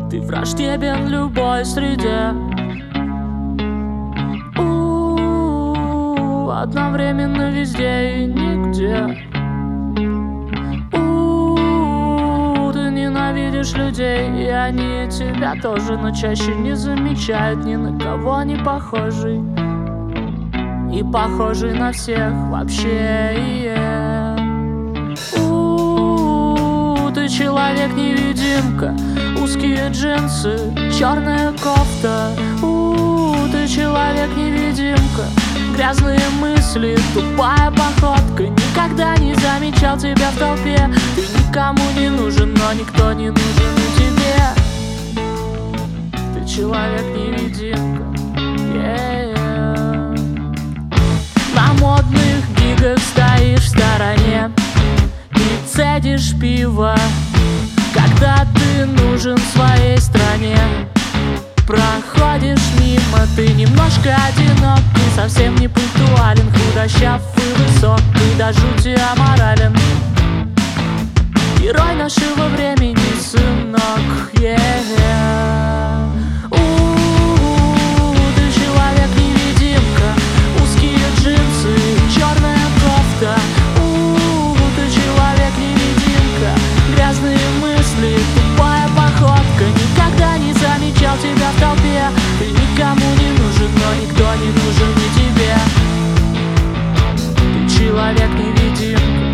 Ты враждебен любой среде. Одновременно везде и нигде. Ты ненавидишь людей, и они тебя тоже, но чаще не замечают, ни на кого не похожий. И похожий на всех вообще. Ты человек-невидимка, узкие джинсы, черная кофта. Ты человек-невидимка, грязные мысли, тупая походка. Никогда не замечал тебя в толпе. Ты никому не нужен, но никто не нужен и тебе. Ты человек-невидимка. На модных гигах стоишь в стороне и цедишь пиво, когда ты нужен своей стране. Проходишь мимо, ты немножко одинок, и совсем не пунктуален, худощав и высок, и до жути аморален. Герой нашего времени, сынок. Ты человек-невидимка, узкие джинсы, черная кофта. Ты человек-невидимка, грязные мысли, тупая походка. Никогда не замечал тебя в толпе. Ты никому не нужен, но никто не нужен и тебе. Ты человек-невидимка.